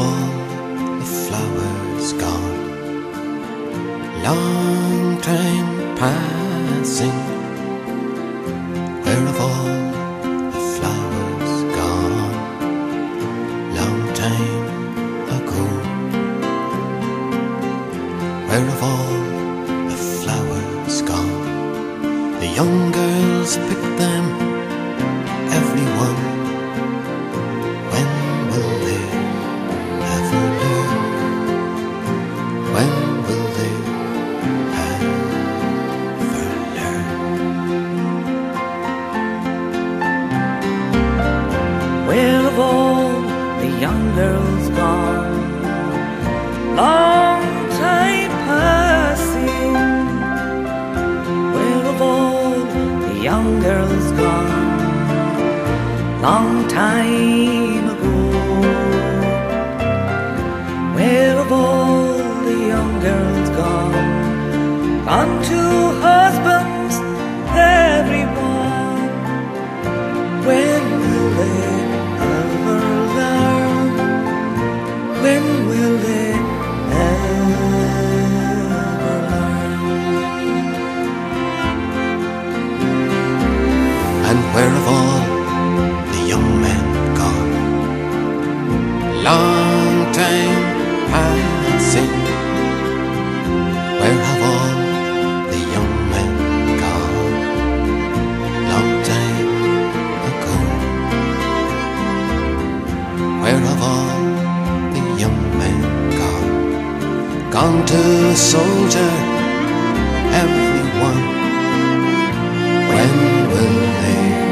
all the flowers gone? Long time passing. Where have all the flowers gone? Long time ago. Where have all the flowers gone? The young girls pick them, everyone. When will they ever learn? When will they ever learn? Where have all the young girls gone? Long time passing. Where have all the young girls gone? Long time ago. Where have all the young girls gone? Gone to husbands, everyone. When will they ever learn? When will they ever learn? And where have all the young men gone? Long time passing. Where have all the young men gone? Long time ago. Where have all the young men gone? Gone to soldier, everyone. When will they